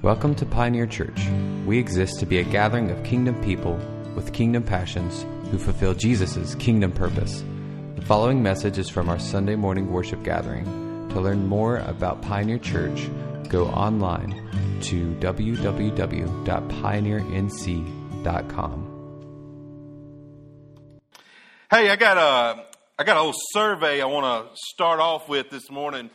Welcome to Pioneer Church. We exist to be a gathering of kingdom people with kingdom passions who fulfill Jesus' kingdom purpose. The following message is from our Sunday morning worship gathering. To learn more about Pioneer Church, go online to www.pioneernc.com. Hey, I got a little survey I want to start off with this morning.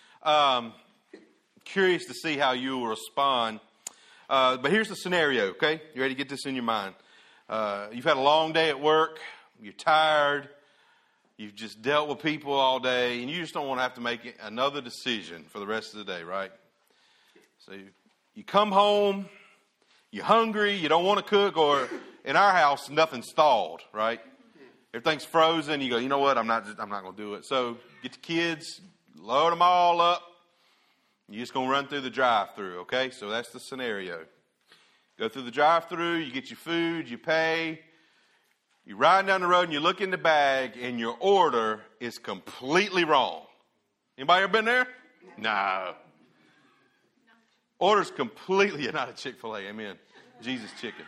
Curious to see how you will respond. But here's the scenario, okay? You ready to get this in your mind? You've had a long day at work. You're tired. You've just dealt with people all day, and you just don't want to have to make another decision for the rest of the day, right? So you come home, you're hungry, you don't want to cook, or in our house, nothing's thawed, right? Everything's frozen. You go, you know what? I'm not going to do it. So get the kids, load them all up. You're just going to run through the drive-thru, okay? So that's the scenario. Go through the drive-thru, you get your food, you pay. You're riding down the road and you look in the bag and your order is completely wrong. Anybody ever been there? No. Order's completely, you're not a Chick-fil-A, amen. Jesus chicken.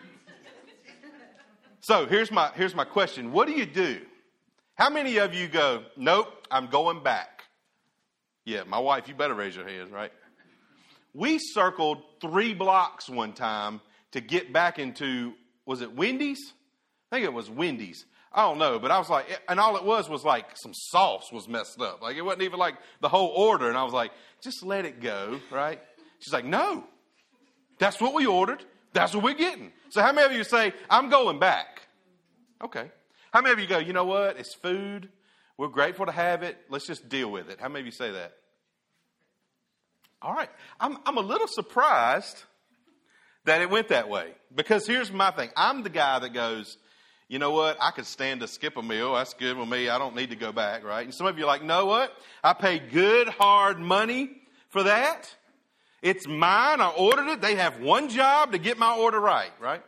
So here's my question. What do you do? How many of you go, nope, I'm going back? Yeah, my wife, you better raise your hands, right? We circled 3 blocks one time to get back into, was it Wendy's? I think it was Wendy's. I don't know, but I was like, and all it was like some sauce was messed up. Like it wasn't even like the whole order. And I was like, just let it go, right? She's like, no, that's what we ordered. That's what we're getting. So how many of you say, I'm going back? Okay. How many of you go, you know what? It's food. We're grateful to have it. Let's just deal with it. How many of you say that? All right. I'm a little surprised that it went that way. Because here's my thing. I'm the guy that goes, you know what? I could stand to skip a meal. That's good with me. I don't need to go back, right? And some of you are like, know what? I paid good, hard money for that. It's mine. I ordered it. They have one job to get my order right, right?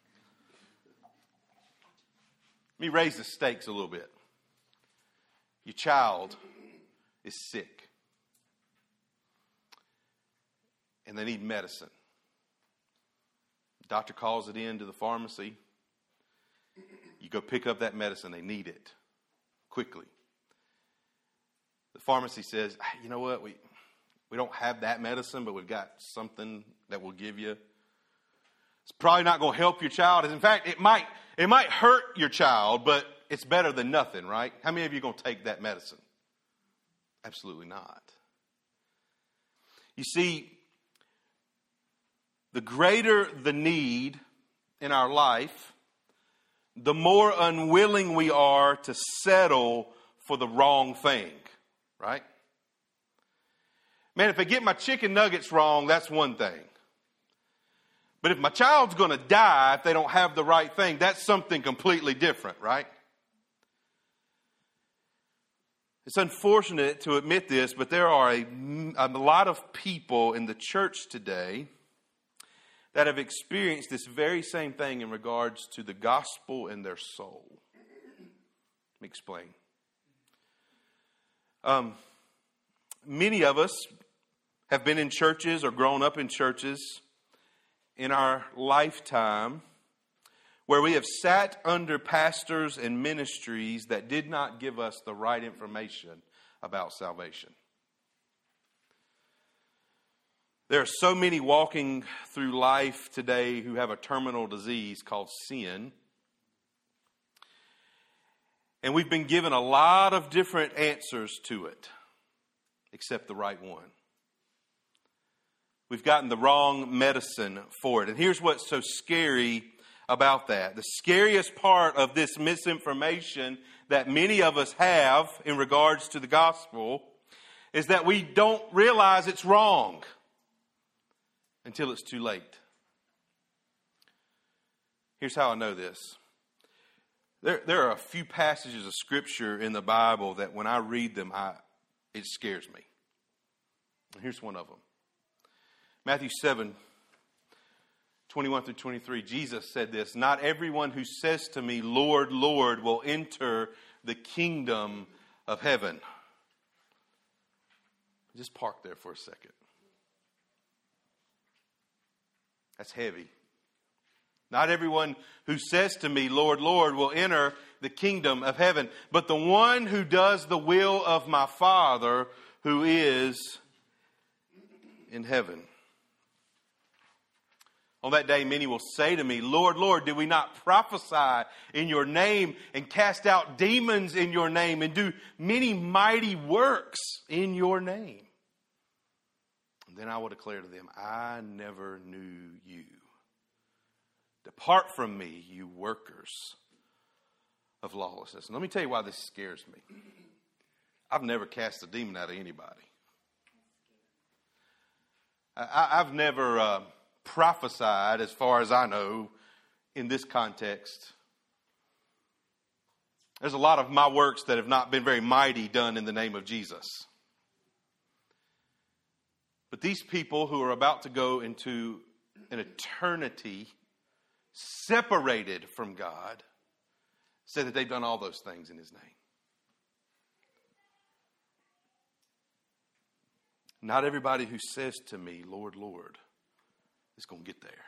Let me raise the stakes a little bit. Your child is sick. And they need medicine. The doctor calls it in to the pharmacy. You go pick up that medicine. They need it quickly. The pharmacy says, you know what? We don't have that medicine, but we've got something that will give you. It's probably not going to help your child. In fact, it might hurt your child, but it's better than nothing, right? How many of you are going to take that medicine? Absolutely not. You see, the greater the need in our life, the more unwilling we are to settle for the wrong thing, right? Man, if I get my chicken nuggets wrong, that's one thing. But if my child's going to die if they don't have the right thing, that's something completely different, right? It's unfortunate to admit this, but there are a lot of people in the church today that have experienced this very same thing in regards to the gospel in their soul. Let me explain. Many of us have been in churches or grown up in churches in our lifetime where we have sat under pastors and ministries that did not give us the right information about salvation. There are so many walking through life today who have a terminal disease called sin. And we've been given a lot of different answers to it, except the right one. We've gotten the wrong medicine for it. And here's what's so scary about that. The scariest part of this misinformation that many of us have in regards to the gospel is that we don't realize it's wrong until it's too late. Here's how I know this. There are a few passages of Scripture in the Bible that when I read them, it scares me. Here's one of them. Matthew 7, 21 through 23, Jesus said this, "Not everyone who says to me, 'Lord, Lord,' will enter the kingdom of heaven." Just park there for a second. That's heavy. Not everyone who says to me, Lord, Lord, will enter the kingdom of heaven, but the one who does the will of my Father who is in heaven. On that day, many will say to me, Lord, Lord, did we not prophesy in your name and cast out demons in your name and do many mighty works in your name? And then I will declare to them, I never knew you. Depart from me, you workers of lawlessness. And let me tell you why this scares me. I've never cast a demon out of anybody. I've never prophesied, as far as I know, in this context. There's a lot of my works that have not been very mighty done in the name of Jesus. But these people who are about to go into an eternity separated from God say that they've done all those things in His name. Not everybody who says to me, Lord, Lord, is going to get there.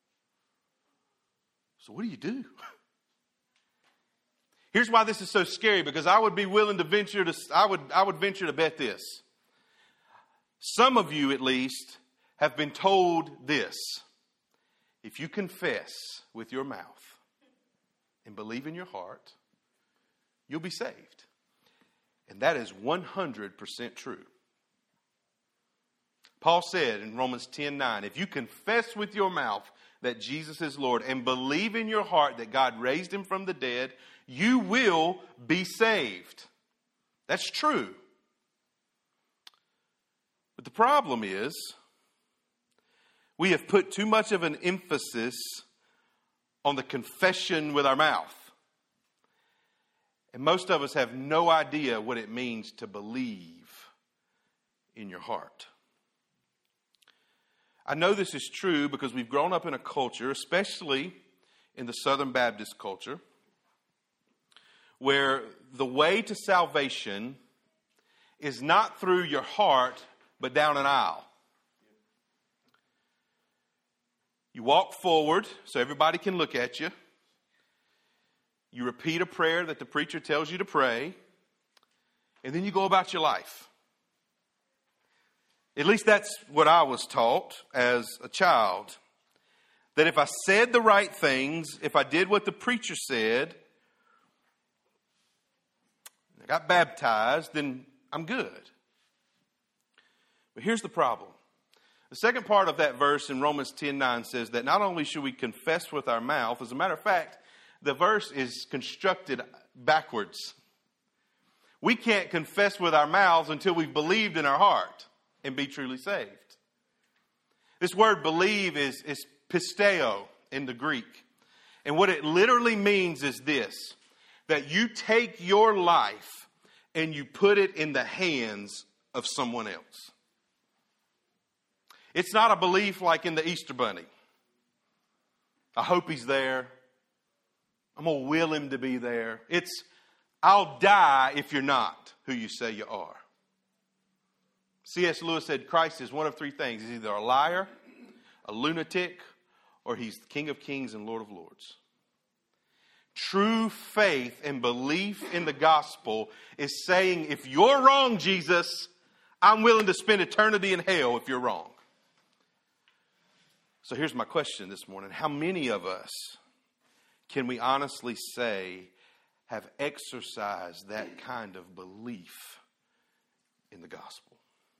So what do you do? Here's why this is so scary, because I would be willing to venture to, I would venture to bet this. Some of you, at least, have been told this. If you confess with your mouth and believe in your heart, you'll be saved. And that is 100% true. Paul said in Romans 10:9, if you confess with your mouth that Jesus is Lord and believe in your heart that God raised Him from the dead, you will be saved. That's true. But the problem is, we have put too much of an emphasis on the confession with our mouth. And most of us have no idea what it means to believe in your heart. I know this is true because we've grown up in a culture, especially in the Southern Baptist culture, where the way to salvation is not through your heart, but down an aisle. You walk forward so everybody can look at you. You repeat a prayer that the preacher tells you to pray. And then you go about your life. At least that's what I was taught as a child. That if I said the right things, if I did what the preacher said, I got baptized, then I'm good. But here's the problem. The second part of that verse in Romans 10:9 says that not only should we confess with our mouth, as a matter of fact, the verse is constructed backwards. We can't confess with our mouths until we've believed in our heart and be truly saved. This word believe is pisteo in the Greek. And what it literally means is this, that you take your life and you put it in the hands of someone else. It's not a belief like in the Easter Bunny. I hope he's there. I'm going to will him to be there. It's, I'll die if you're not who you say you are. C.S. Lewis said Christ is one of three things. He's either a liar, a lunatic, or He's the King of Kings and Lord of Lords. True faith and belief in the gospel is saying, if you're wrong, Jesus, I'm willing to spend eternity in hell if you're wrong. So here's my question this morning. How many of us can we honestly say have exercised that kind of belief in the gospel?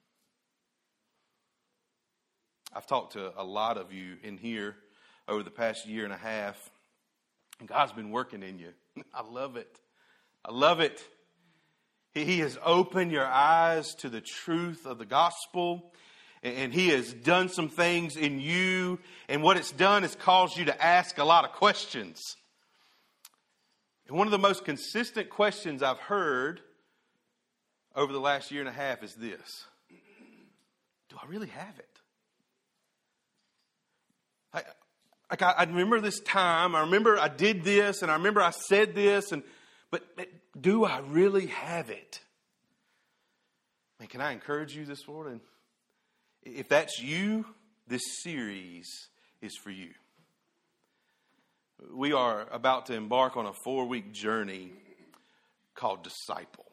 I've talked to a lot of you in here over the past year and a half, and God's been working in you. I love it. I love it. He has opened your eyes to the truth of the gospel. And He has done some things in you. And what it's done is caused you to ask a lot of questions. And one of the most consistent questions I've heard over the last year and a half is this. Do I really have it? I remember this time. I remember I did this. And I remember I said this. But do I really have it? Man, can I encourage you this morning? If that's you, this series is for you. We are about to embark on a 4-week journey called Disciple.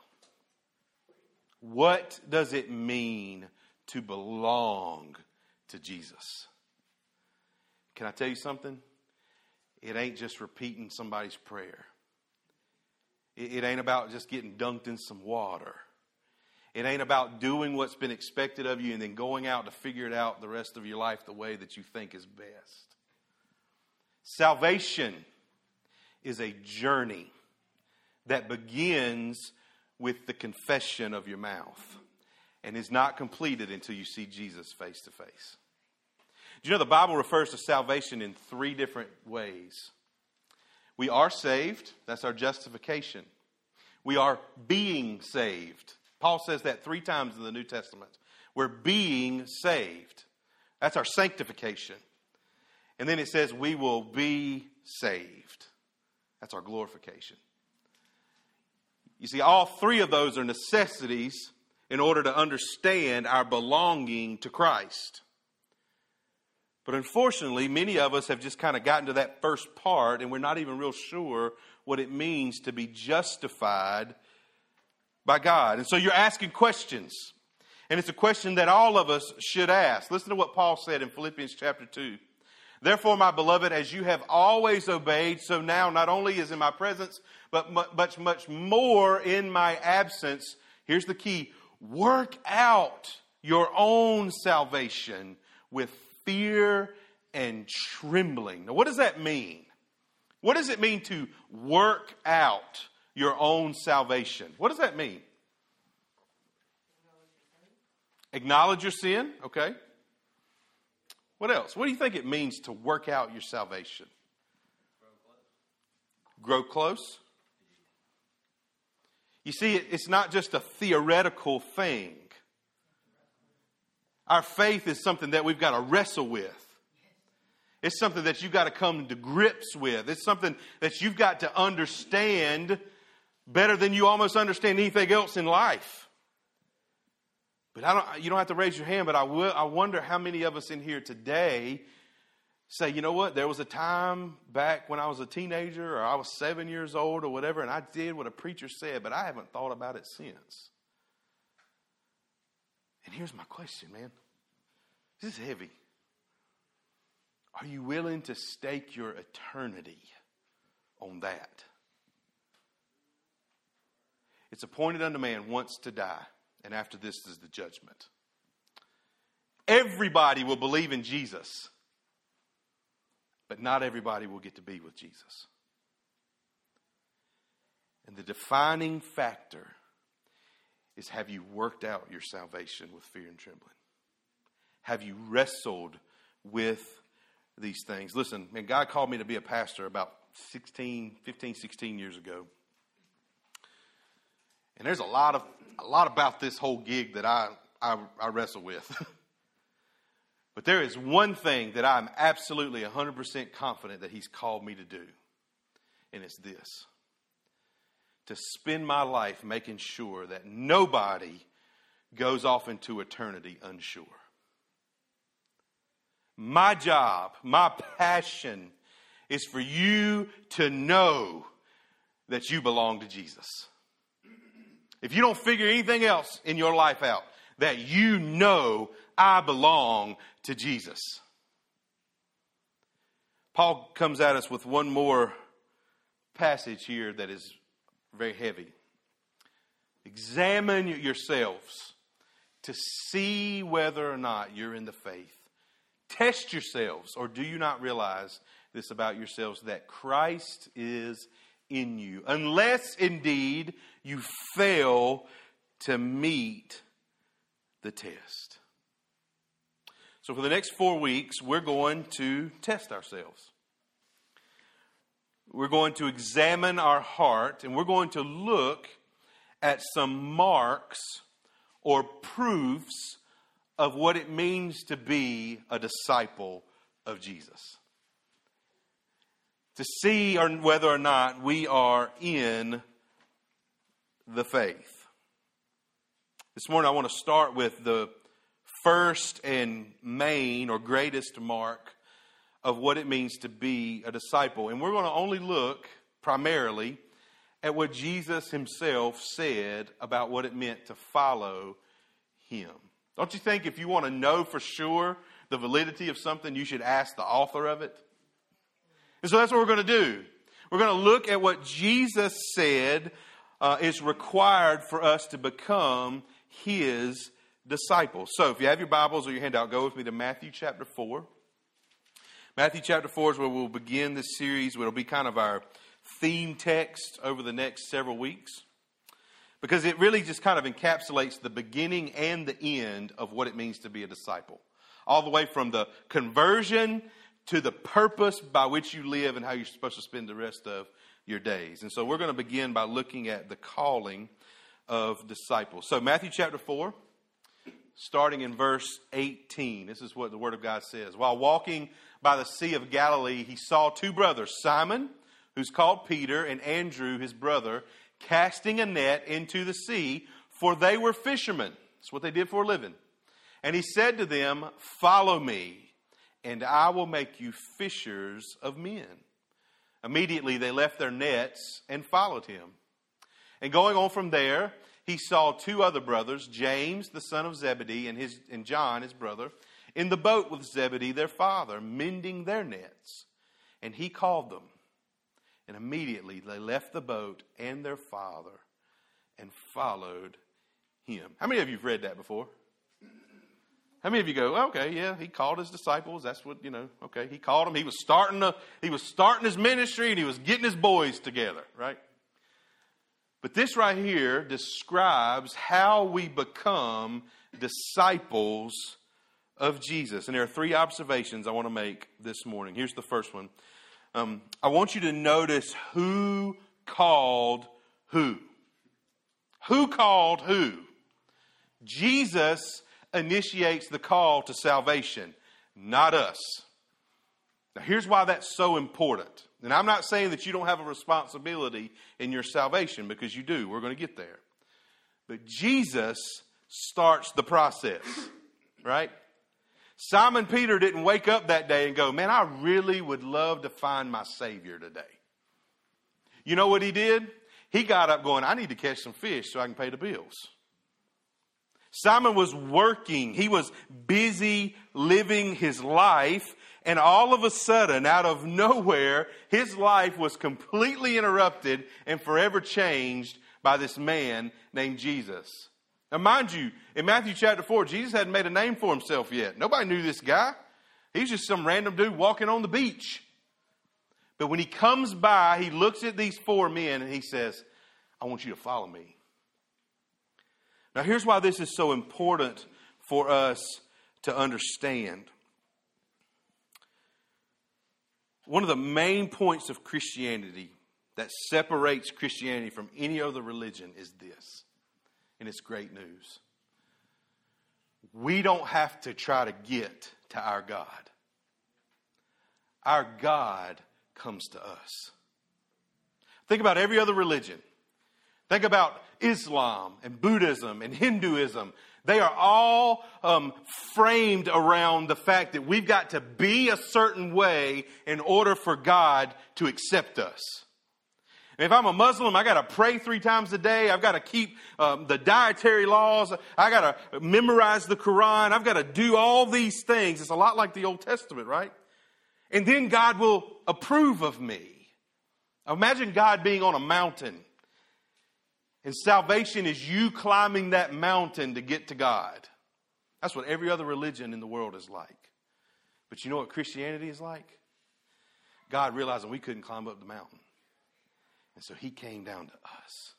What does it mean to belong to Jesus? Can I tell you something? It ain't just repeating somebody's prayer. It ain't about just getting dunked in some water. It ain't about doing what's been expected of you and then going out to figure it out the rest of your life the way that you think is best. Salvation is a journey that begins with the confession of your mouth and is not completed until you see Jesus face to face. Do you know the Bible refers to salvation in 3 different ways? We are saved. That's our justification. We are being saved. Paul says that 3 times in the New Testament. We're being saved. That's our sanctification. And then it says we will be saved. That's our glorification. You see, all 3 of those are necessities in order to understand our belonging to Christ. But unfortunately, many of us have just kind of gotten to that first part and we're not even real sure what it means to be justified by God. And so you're asking questions. And it's a question that all of us should ask. Listen to what Paul said in Philippians chapter 2. Therefore, my beloved, as you have always obeyed, so now not only is in my presence, but much more in my absence. Here's the key. Work out your own salvation with fear and trembling. Now, what does that mean? What does it mean to work out your own salvation? What does that mean? Acknowledge your sin. Okay. What else? What do you think it means to work out your salvation? Grow close. You see, it's not just a theoretical thing. Our faith is something that we've got to wrestle with. It's something that you've got to come to grips with. It's something that you've got to understand better than you almost understand anything else in life. But you don't have to raise your hand, but I wonder how many of us in here today say, you know what, there was a time back when I was a teenager or I was 7 years old or whatever, and I did what a preacher said, but I haven't thought about it since. And here's my question, man. This is heavy. Are you willing to stake your eternity on that? It's appointed unto man once to die, and after this is the judgment. Everybody will believe in Jesus, but not everybody will get to be with Jesus. And the defining factor is, have you worked out your salvation with fear and trembling? Have you wrestled with these things? Listen, man, God called me to be a pastor about 15, 16 years ago. And there's a lot about this whole gig that I wrestle with. But there is one thing that I'm absolutely 100% confident that He's called me to do. And it's this. To spend my life making sure that nobody goes off into eternity unsure. My job, my passion is for you to know that you belong to Jesus. If you don't figure anything else in your life out, that you know I belong to Jesus. Paul comes at us with one more passage here that is very heavy. Examine yourselves to see whether or not you're in the faith. Test yourselves, or do you not realize this about yourselves, that Christ is in you, unless indeed you fail to meet the test. So for the next 4 weeks, we're going to test ourselves. We're going to examine our heart, and we're going to look at some marks or proofs of what it means to be a disciple of Jesus. To see whether or not we are in the faith. This morning I want to start with the first and main or greatest mark of what it means to be a disciple. And we're going to only look primarily at what Jesus himself said about what it meant to follow him. Don't you think if you want to know for sure the validity of something, you should ask the author of it? And so that's what we're going to do. We're going to look at what Jesus said is required for us to become his disciples. So if you have your Bibles or your handout, go with me to Matthew chapter 4. Matthew chapter 4 is where we'll begin this series. It'll be kind of our theme text over the next several weeks, because it really just kind of encapsulates the beginning and the end of what it means to be a disciple. All the way from the conversion to the purpose by which you live and how you're supposed to spend the rest of your days. And so we're going to begin by looking at the calling of disciples. So Matthew chapter 4, starting in verse 18. This is what the Word of God says. While walking by the Sea of Galilee, he saw two brothers, Simon, who's called Peter, and Andrew, his brother, casting a net into the sea, for they were fishermen. That's what they did for a living. And he said to them, "Follow me, and I will make you fishers of men." Immediately they left their nets and followed him. And going on from there, he saw two other brothers, James, the son of Zebedee, and John, his brother, in the boat with Zebedee, their father, mending their nets. And he called them. And immediately they left the boat and their father and followed him. How many of you have read that before? How many of you go, okay, yeah, he called his disciples. That's what, okay, he called them. He was starting his ministry and he was getting his boys together, right? But this right here describes how we become disciples of Jesus. And there are three observations I want to make this morning. Here's the first one. I want you to notice who called who. Who called who? Jesus initiates the call to salvation, not us. Now, here's why that's so important. And I'm not saying that you don't have a responsibility in your salvation, because you do. We're going to get there. But Jesus starts the process, right? Simon Peter didn't wake up that day and go, "Man, I really would love to find my Savior today." You know what he did? He got up going, "I need to catch some fish so I can pay the bills." Simon was working. He was busy living his life. And all of a sudden, out of nowhere, his life was completely interrupted and forever changed by this man named Jesus. Now, mind you, in Matthew chapter 4, Jesus hadn't made a name for himself yet. Nobody knew this guy. He's just some random dude walking on the beach. But when he comes by, he looks at these four men and he says, "I want you to follow me." Now, here's why this is so important for us to understand. One of the main points of Christianity that separates Christianity from any other religion is this. And it's great news. We don't have to try to get to our God. Our God comes to us. Think about every other religion. Think about Islam and Buddhism and Hinduism. They are all framed around the fact that we've got to be a certain way in order for God to accept us. If I'm a Muslim, I got to pray 3 times a day. I've got to keep the dietary laws. I got to memorize the Quran. I've got to do all these things. It's a lot like the Old Testament, right? And then God will approve of me. Imagine God being on a mountain. And salvation is you climbing that mountain to get to God. That's what every other religion in the world is like. But you know what Christianity is like? God realizing we couldn't climb up the mountain. And so he came down to us.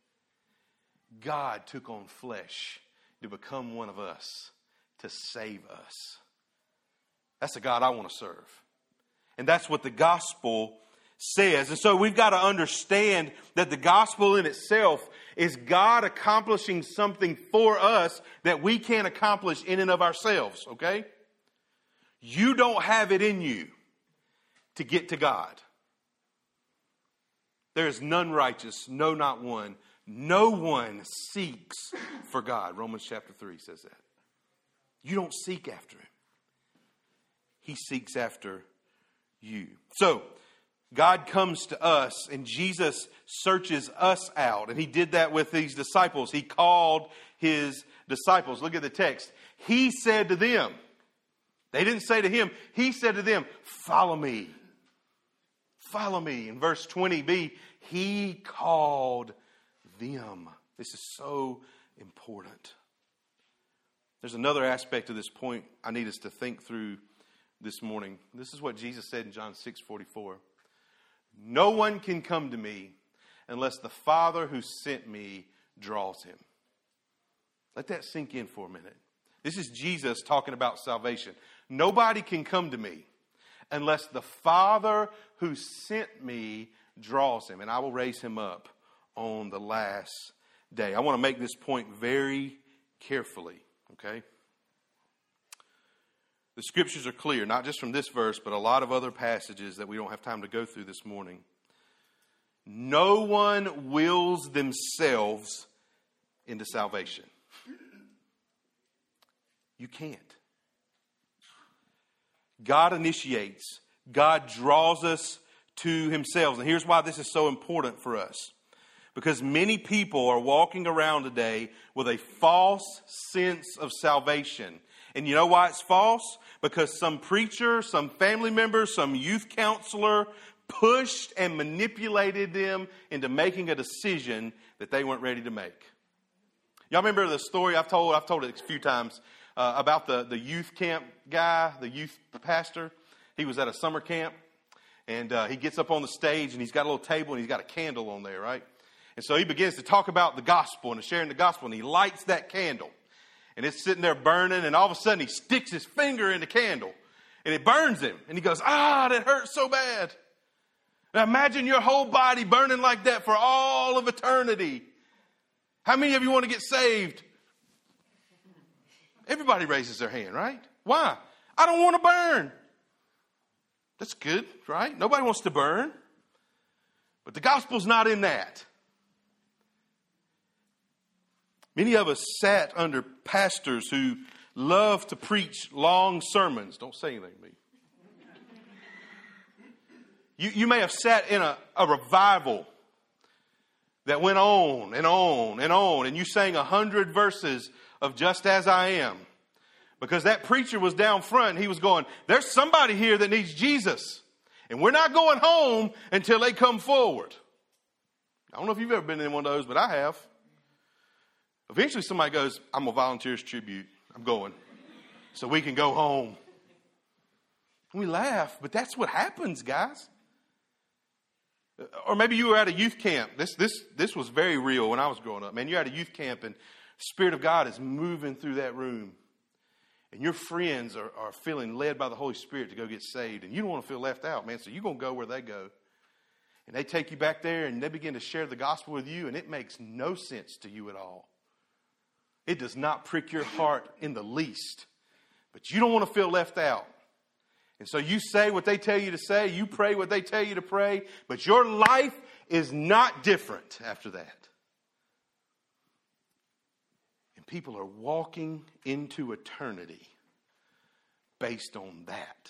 God took on flesh to become one of us, to save us. That's the God I want to serve. And that's what the gospel says. And so we've got to understand that the gospel in itself is God accomplishing something for us that we can't accomplish in and of ourselves, okay? You don't have it in you to get to God. There is none righteous, no, not one. No one seeks for God. Romans chapter 3 says that. You don't seek after him. He seeks after you. So, God comes to us and Jesus searches us out. And he did that with these disciples. He called his disciples. Look at the text. He said to them, they didn't say to him, he said to them, follow me. Follow me. In verse 20b, he called them. This is so important. There's another aspect of this point I need us to think through this morning. This is what Jesus said in John 6:44. No one can come to me unless the Father who sent me draws him. Let that sink in for a minute. This is Jesus talking about salvation. Nobody can come to me unless the Father who sent me draws him, and I will raise him up on the last day. I want to make this point very carefully, okay? The scriptures are clear, not just from this verse, but a lot of other passages that we don't have time to go through this morning. No one wills themselves into salvation. You can't. God initiates. God draws us to himself. And here's why this is so important for us. Because many people are walking around today with a false sense of salvation. And you know why it's false? Because some preacher, some family member, some youth counselor pushed and manipulated them into making a decision that they weren't ready to make. Y'all remember the story I've told it a few times about the youth camp guy, the youth pastor. He was at a summer camp and he gets up on the stage and he's got a little table and he's got a candle on there, right? And so he begins to talk about the gospel and sharing the gospel, and he lights that candle. And it's sitting there burning, and all of a sudden he sticks his finger in the candle, and it burns him. And he goes, that hurts so bad. Now imagine your whole body burning like that for all of eternity. How many of you want to get saved? Everybody raises their hand, right? Why? I don't want to burn. That's good, right? Nobody wants to burn. But the gospel's not in that. Many of us sat under pastors who love to preach long sermons. Don't say anything to me. You may have sat in a revival that went on and on and on, and you sang 100 verses of Just As I Am. Because that preacher was down front and he was going, there's somebody here that needs Jesus. And we're not going home until they come forward. I don't know if you've ever been in one of those, but I have. Eventually somebody goes, I'm a volunteer's tribute. I'm going. So we can go home. And we laugh, but that's what happens, guys. Or maybe you were at a youth camp. This was very real when I was growing up. Man, you're at a youth camp and the Spirit of God is moving through that room. And your friends are feeling led by the Holy Spirit to go get saved. And you don't want to feel left out, man. So you're going to go where they go. And they take you back there and they begin to share the gospel with you. And it makes no sense to you at all. It does not prick your heart in the least. But you don't want to feel left out. And so you say what they tell you to say. You pray what they tell you to pray. But your life is not different after that. And people are walking into eternity based on that.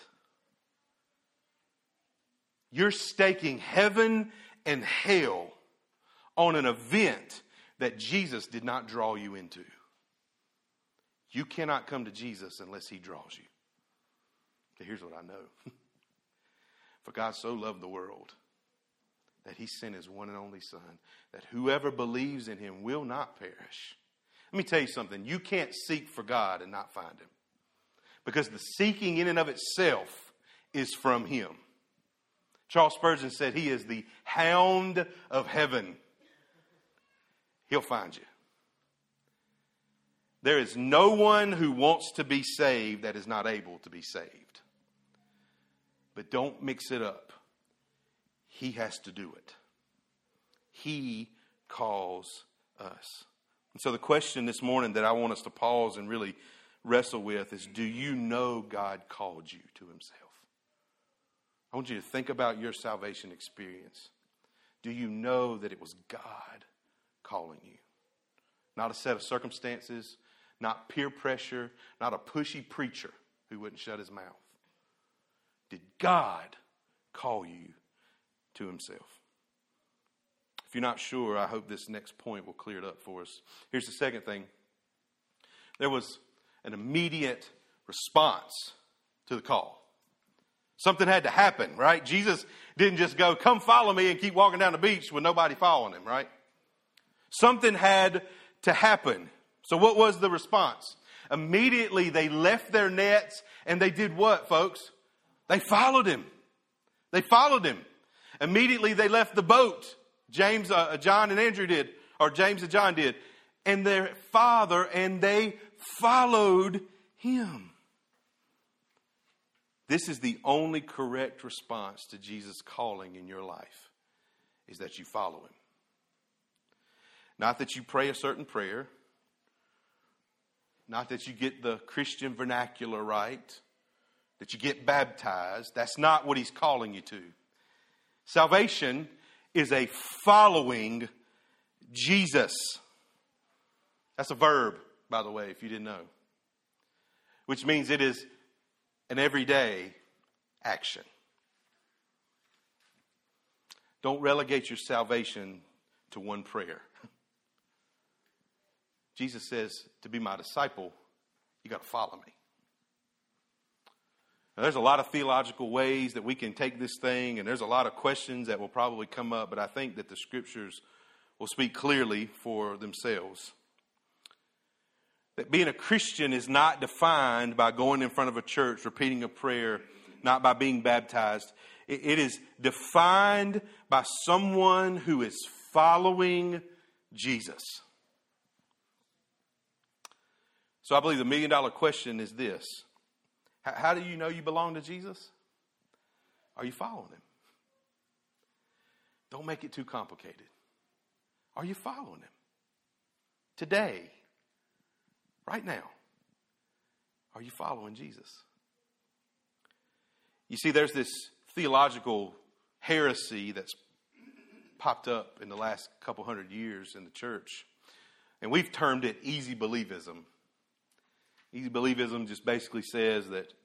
You're staking heaven and hell on an event that Jesus did not draw you into. You cannot come to Jesus unless he draws you. Okay, here's what I know. For God so loved the world that he sent his one and only Son, that whoever believes in him will not perish. Let me tell you something. You can't seek for God and not find him. Because the seeking in and of itself is from him. Charles Spurgeon said he is the hound of heaven. He'll find you. There is no one who wants to be saved that is not able to be saved. But don't mix it up. He has to do it. He calls us. And so the question this morning that I want us to pause and really wrestle with is, do you know God called you to himself? I want you to think about your salvation experience. Do you know that it was God calling you? Not a set of circumstances, not peer pressure, not a pushy preacher who wouldn't shut his mouth. Did God call you to himself. If you're not sure, I hope this next point will clear it up for us. Here's the second thing. There was an immediate response to the call. Something had to happen, right? Jesus didn't just go, come follow me, and keep walking down the beach with nobody following him, right? Something had to happen. So what was the response? Immediately they left their nets and they did what, folks? They followed him. They followed him. Immediately they left the boat. John and Andrew did, or James and John did, and their father, and they followed him. This is the only correct response to Jesus' calling in your life, is that you follow him. Not that you pray a certain prayer, not that you get the Christian vernacular right, that you get baptized. That's not what he's calling you to. Salvation is a following Jesus. That's a verb, by the way, if you didn't know. Which means it is an everyday action. Don't relegate your salvation to one prayer. Jesus says, to be my disciple, you got to follow me. Now, there's a lot of theological ways that we can take this thing, and there's a lot of questions that will probably come up, but I think that the scriptures will speak clearly for themselves. That being a Christian is not defined by going in front of a church, repeating a prayer, not by being baptized. It is defined by someone who is following Jesus. So I believe the $1 million question is this. How do you know you belong to Jesus? Are you following him? Don't make it too complicated. Are you following him? Today, right now, are you following Jesus? You see, there's this theological heresy that's popped up in the last couple hundred years in the church, and we've termed it easy believism. Easy believism just basically says that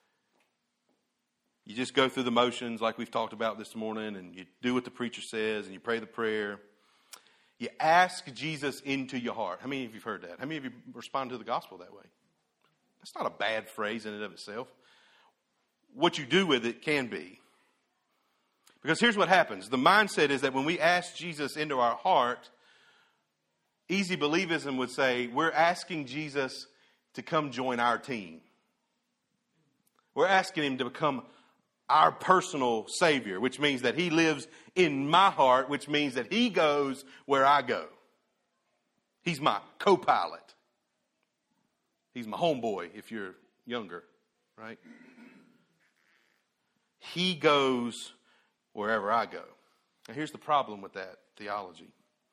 you just go through the motions like we've talked about this morning, and you do what the preacher says, and you pray the prayer. You ask Jesus into your heart. How many of you have heard that? How many of you respond to the gospel that way? That's not a bad phrase in and of itself. What you do with it can be. Because here's what happens. The mindset is that when we ask Jesus into our heart, easy believism would say, we're asking Jesus to come join our team. We're asking him to become our personal Savior, which means that he lives in my heart, which means that he goes where I go. He's my co-pilot. He's my homeboy if you're younger, right? He goes wherever I go. Now here's the problem with that theology.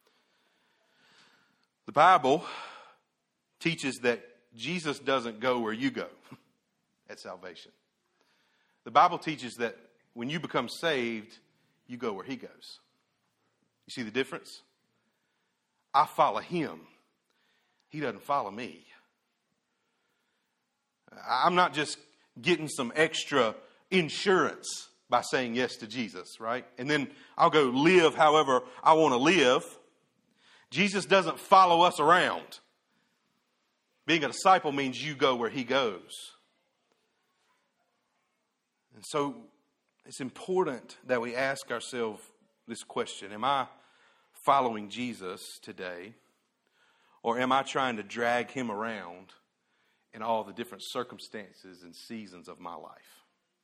The Bible teaches that Jesus doesn't go where you go at salvation. The Bible teaches that when you become saved, you go where he goes. You see the difference? I follow him. He doesn't follow me. I'm not just getting some extra insurance by saying yes to Jesus, right? And then I'll go live however I want to live. Jesus doesn't follow us around. Being a disciple means you go where he goes. And so it's important that we ask ourselves this question. Am I following Jesus today? Or am I trying to drag him around in all the different circumstances and seasons of my life?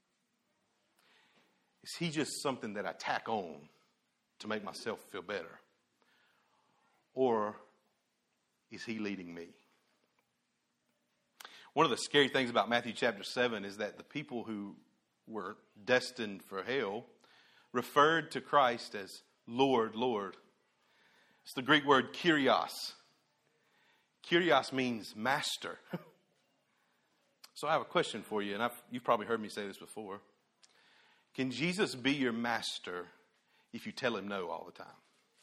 Is he just something that I tack on to make myself feel better? Or is he leading me? One of the scary things about Matthew chapter 7 is that the people who were destined for hell referred to Christ as Lord, Lord. It's the Greek word Kyrios. Kyrios means master. So I have a question for you, and you've probably heard me say this before. Can Jesus be your master if you tell him no all the time?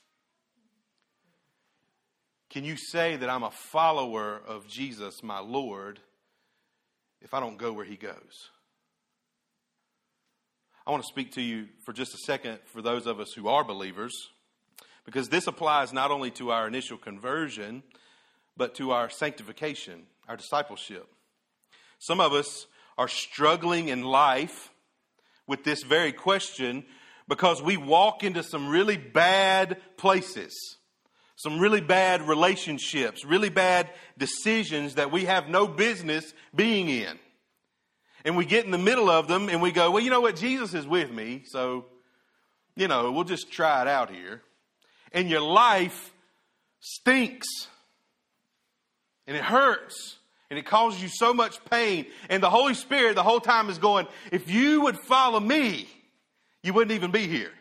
Can you say that I'm a follower of Jesus, my Lord, if I don't go where he goes? I want to speak to you for just a second for those of us who are believers, because this applies not only to our initial conversion, but to our sanctification, our discipleship. Some of us are struggling in life with this very question because we walk into some really bad places, some really bad relationships, really bad decisions that we have no business being in. And we get in the middle of them and we go, well, you know what? Jesus is with me, so, we'll just try it out here. And your life stinks. And it hurts. And it causes you so much pain. And the Holy Spirit the whole time is going, if you would follow me, you wouldn't even be here.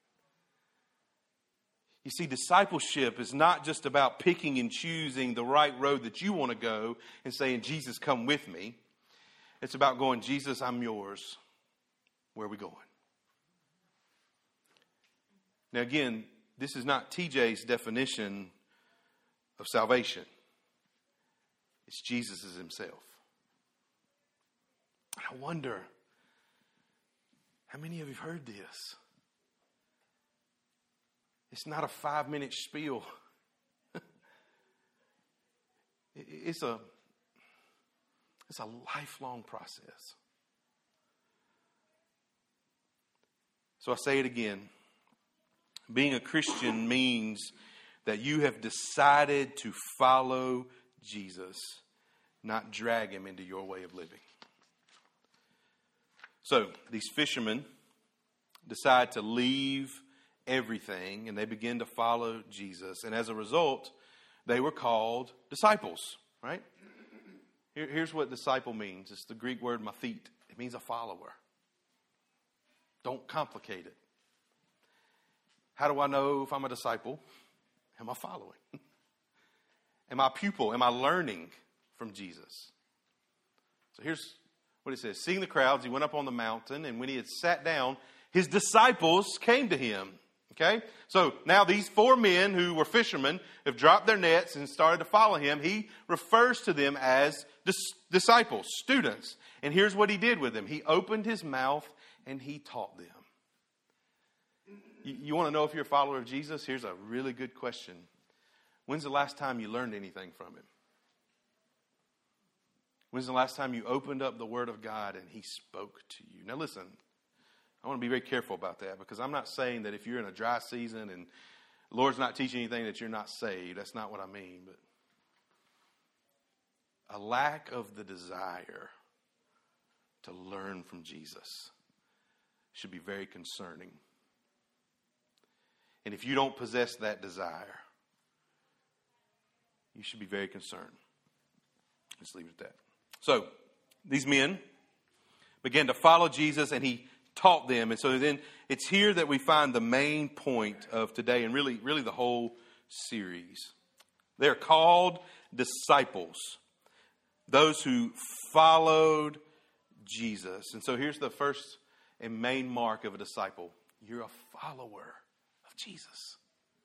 You see, discipleship is not just about picking and choosing the right road that you want to go and saying, Jesus, come with me. It's about going, Jesus, I'm yours. Where are we going? Now again, this is not TJ's definition of salvation. It's Jesus' himself. I wonder, how many of you have heard this? It's not a 5-minute spiel. It's a lifelong process. So I say it again. Being a Christian means that you have decided to follow Jesus, not drag him into your way of living. So these fishermen decide to leave everything and they begin to follow Jesus. And as a result, they were called disciples, right? Here's what disciple means. It's the Greek word mathete. It means a follower. Don't complicate it. How do I know if I'm a disciple? Am I following? Am I a pupil? Am I learning from Jesus? So here's what it says. Seeing the crowds, he went up on the mountain, and when he had sat down, his disciples came to him. Okay? So now these 4 men who were fishermen have dropped their nets and started to follow him. He refers to them as disciples, students. And here's what he did with them. He opened his mouth and he taught them. You want to know if you're a follower of Jesus? Here's a really good question. When's the last time you learned anything from him? When's the last time you opened up the Word of God and he spoke to you? Now listen, I want to be very careful about that, because I'm not saying that if you're in a dry season and the Lord's not teaching anything that you're not saved. That's not what I mean. But a lack of the desire to learn from Jesus should be very concerning. And if you don't possess that desire, you should be very concerned. Let's leave it at that. So, these men began to follow Jesus and he taught them. And so then it's here that we find the main point of today and really the whole series. They're called disciples. Those who followed Jesus. And so here's the first and main mark of a disciple. You're a follower of Jesus.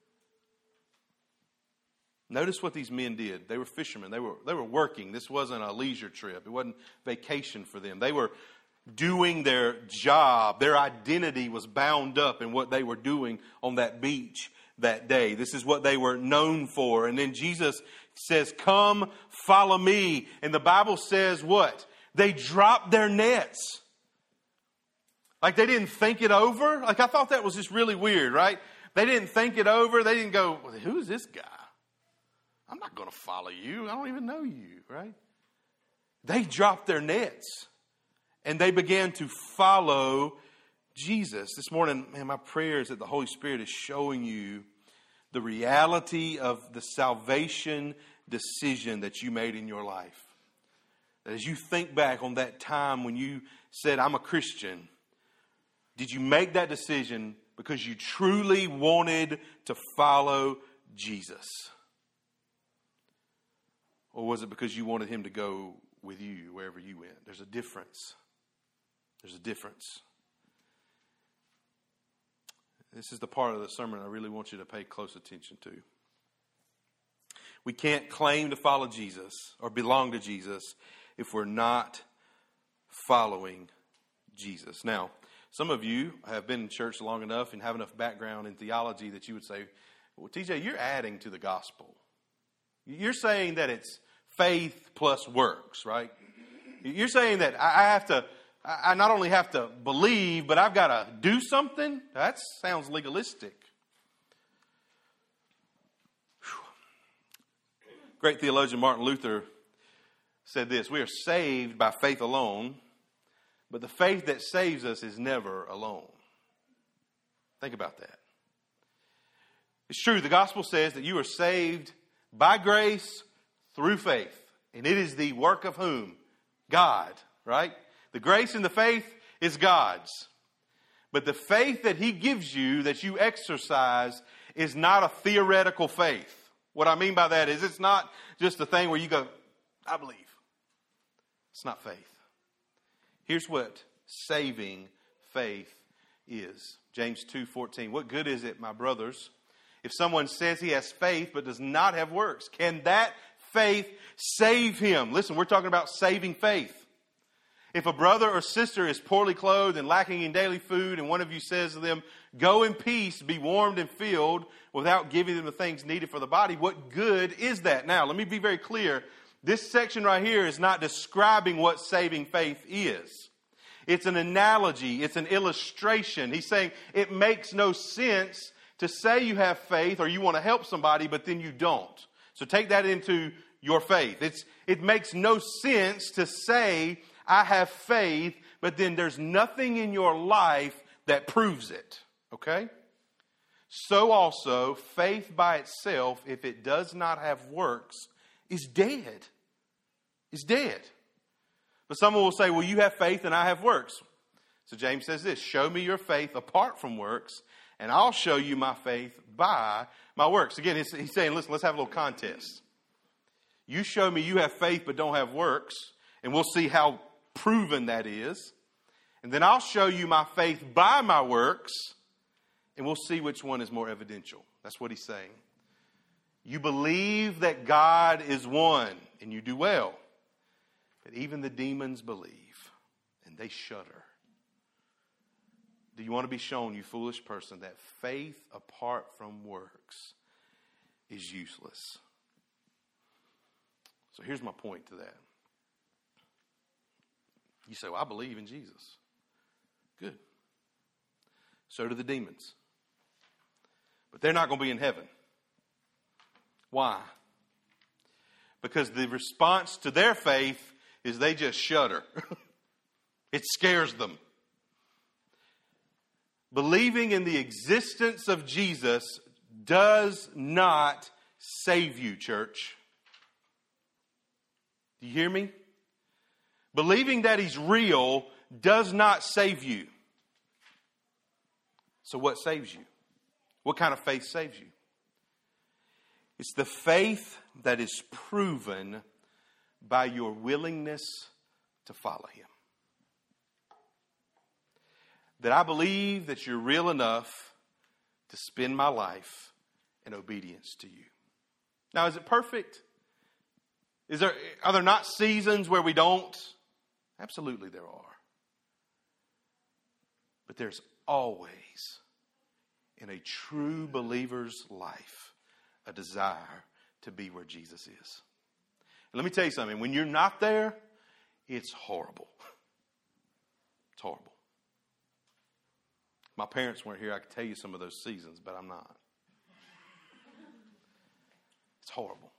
Notice what these men did. They were fishermen. They were working. This wasn't a leisure trip. It wasn't vacation for them. They were doing their job. Their identity was bound up in what they were doing on that beach that day. This is what they were known for. And then Jesus says, come, follow me. And the Bible says what? They dropped their nets. Like they didn't think it over. Like I thought that was just really weird, right? They didn't think it over. They didn't go, well, who's this guy? I'm not going to follow you. I don't even know you, right? They dropped their nets and they began to follow Jesus. This morning, man, my prayer is that the Holy Spirit is showing you the reality of the salvation decision that you made in your life. That as you think back on that time when you said, I'm a Christian, did you make that decision because you truly wanted to follow Jesus? Or was it because you wanted him to go with you wherever you went? There's a difference. There's a difference. This is the part of the sermon I really want you to pay close attention to. We can't claim to follow Jesus or belong to Jesus if we're not following Jesus. Now, Some of you have been in church long enough and have enough background in theology that you would say, well, TJ, you're adding to the gospel. You're saying that it's faith plus works, right? You're saying that I not only have to believe, but I've got to do something? That sounds legalistic. Whew. Great theologian Martin Luther said this: we are saved by faith alone, but the faith that saves us is never alone. Think about that. It's true, the gospel says that you are saved by grace through faith. And it is the work of whom? God, right? The grace and the faith is God's. But the faith that He gives you, that you exercise, is not a theoretical faith. What I mean by that is it's not just a thing where you go, I believe. It's not faith. Here's what saving faith is. James 2:14. What good is it, my brothers, if someone says he has faith but does not have works? Can that faith save him? Listen, we're talking about saving faith. If a brother or sister is poorly clothed and lacking in daily food, and one of you says to them, go in peace, be warmed and filled, without giving them the things needed for the body, what good is that? Now, let me be very clear. This section right here is not describing what saving faith is. It's an analogy. It's an illustration. He's saying it makes no sense to say you have faith or you want to help somebody, but then you don't. So take that into your faith. It makes no sense to say I have faith, but then there's nothing in your life that proves it. Okay? So also, faith by itself, if it does not have works, is dead. Is dead. But someone will say, well, you have faith and I have works. So James says this: show me your faith apart from works, and I'll show you my faith by my works. Again, he's saying, listen, let's have a little contest. You show me you have faith but don't have works, and we'll see how proven that is. And then I'll show you my faith by my works, and we'll see which one is more evidential. That's what he's saying. You believe that God is one, and you do well. But even the demons believe, and they shudder. Do you want to be shown, you foolish person, that faith apart from works is useless? So here's my point to that. You say, well, I believe in Jesus. Good. So do the demons. But they're not going to be in heaven. Why? Because the response to their faith is they just shudder. It scares them. Believing in the existence of Jesus does not save you, church. Do you hear me? Believing that He's real does not save you. So what saves you? What kind of faith saves you? It's the faith that is proven by your willingness to follow Him. That I believe that you're real enough to spend my life in obedience to you. Now, is it perfect? Are there not seasons where we don't? Absolutely there are. But there's always, in a true believer's life, a desire to be where Jesus is. And let me tell you something. When you're not there, it's horrible. It's horrible. If my parents weren't here, I could tell you some of those seasons, but I'm not. It's horrible.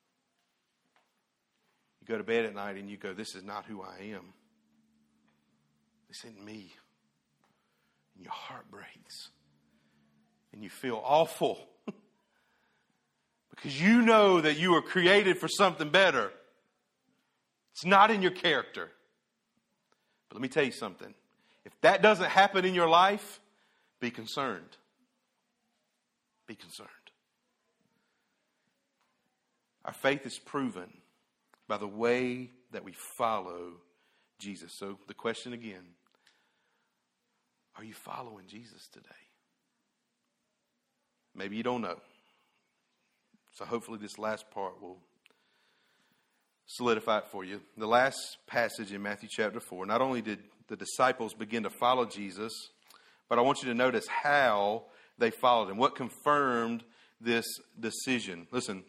You go to bed at night and you go, this is not who I am. This isn't me. And your heart breaks. And you feel awful. Because you know that you were created for something better. It's not in your character. But let me tell you something. If that doesn't happen in your life, be concerned. Be concerned. Our faith is proven by the way that we follow Jesus. So the question again, are you following Jesus today? Maybe you don't know. So hopefully this last part will solidify it for you. The last passage in Matthew chapter 4, not only did the disciples begin to follow Jesus. But I want you to notice how they followed him. What confirmed this decision? Listen.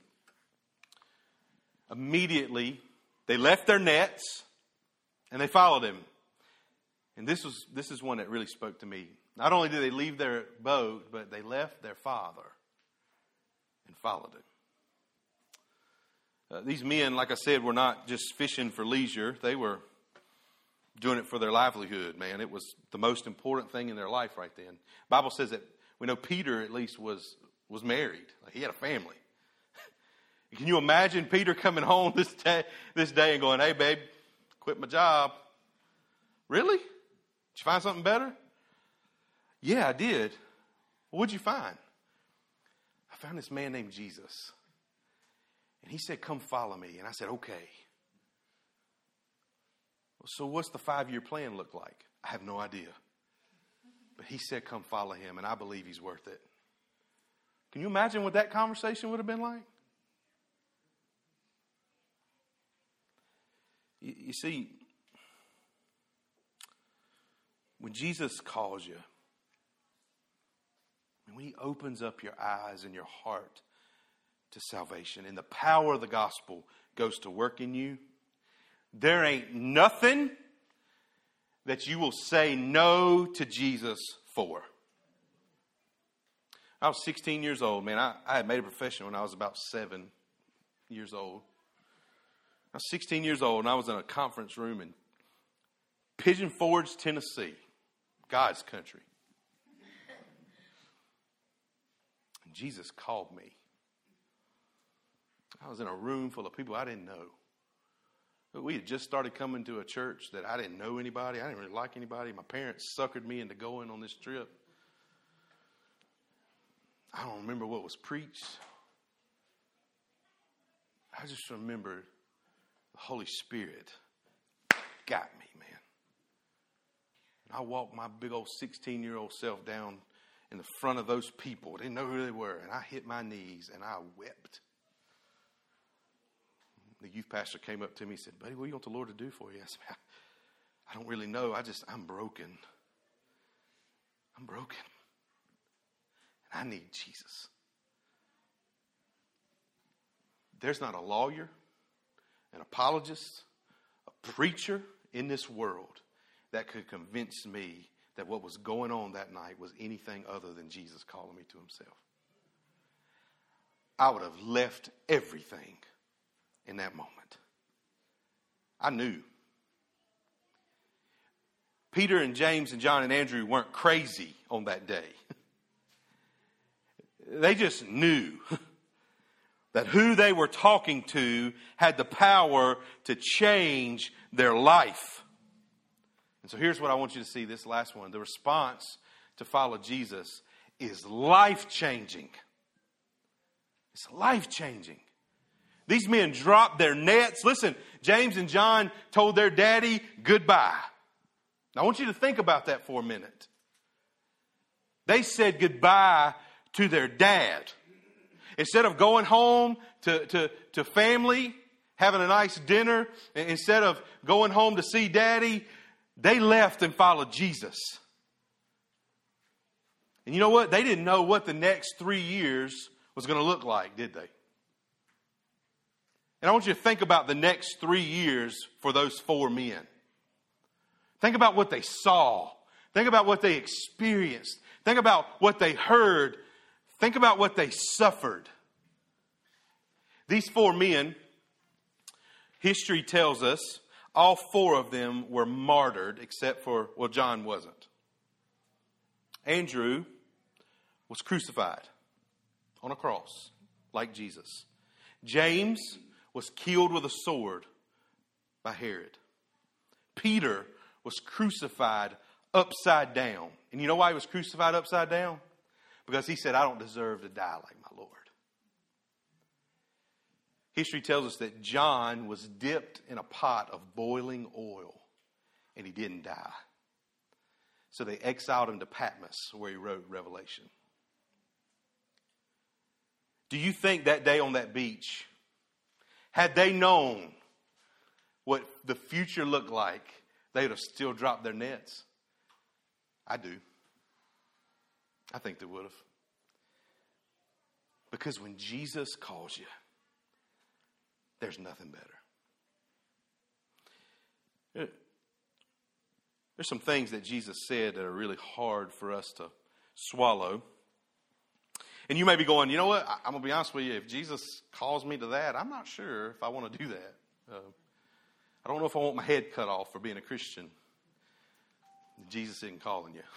Immediately, they left their nets and they followed him. And this is one that really spoke to me. Not only did they leave their boat, but they left their father and followed him. These men, like I said, were not just fishing for leisure. They were doing it for their livelihood, man. It was the most important thing in their life right then. The Bible says that we know Peter at least was married. Like, he had a family. Can you imagine Peter coming home this day and going, "Hey, babe, quit my job." Really? Did you find something better? Yeah, I did. Well, what'd you find? I found this man named Jesus. And he said, "Come follow me." And I said, "Okay." Well, so what's the 5-year plan look like? I have no idea. But he said, "Come follow him." And I believe he's worth it. Can you imagine what that conversation would have been like? You see, when Jesus calls you, and when he opens up your eyes and your heart to salvation, and the power of the gospel goes to work in you, there ain't nothing that you will say no to Jesus for. I was 16 years old, man. I had made a profession when I was about 7 years old. I was 16 years old, and I was in a conference room in Pigeon Forge, Tennessee, God's country. And Jesus called me. I was in a room full of people I didn't know. We had just started coming to a church that I didn't know anybody. I didn't really like anybody. My parents suckered me into going on this trip. I don't remember what was preached. I just remember the Holy Spirit got me, man. And I walked my big old 16-year-old self down in the front of those people. They didn't know who they were. And I hit my knees and I wept. The youth pastor came up to me and said, "Buddy, what do you want the Lord to do for you?" I said, "I don't really know. I'm broken. I'm broken. And I need Jesus." There's not a lawyer, an apologist, a preacher in this world that could convince me that what was going on that night was anything other than Jesus calling me to himself. I would have left everything in that moment. I knew. Peter and James and John and Andrew weren't crazy on that day. They just knew that who they were talking to had the power to change their life. And so here's what I want you to see, this last one. The response to follow Jesus is life-changing. It's life-changing. These men dropped their nets. Listen, James and John told their daddy goodbye. Now, I want you to think about that for a minute. They said goodbye to their dad. Instead of going home to family, having a nice dinner, instead of going home to see daddy, they left and followed Jesus. And you know what? They didn't know what the next 3 years was going to look like, did they? And I want you to think about the next 3 years for those 4 men. Think about what they saw. Think about what they experienced. Think about what they heard. Think about what they suffered. These 4 men, history tells us, all 4 of them were martyred except for, well, John wasn't. Andrew was crucified on a cross like Jesus. James was killed with a sword by Herod. Peter was crucified upside down. And you know why he was crucified upside down? Because he said, "I don't deserve to die like my Lord." History tells us that John was dipped in a pot of boiling oil and he didn't die. So they exiled him to Patmos where he wrote Revelation. Do you think that day on that beach, had they known what the future looked like, they would have still dropped their nets. I do. I think they would have. Because when Jesus calls you, there's nothing better. There's some things that Jesus said that are really hard for us to swallow. And you may be going, you know what? I'm going to be honest with you. If Jesus calls me to that, I'm not sure if I want to do that. I don't know if I want my head cut off for being a Christian. Jesus isn't calling you.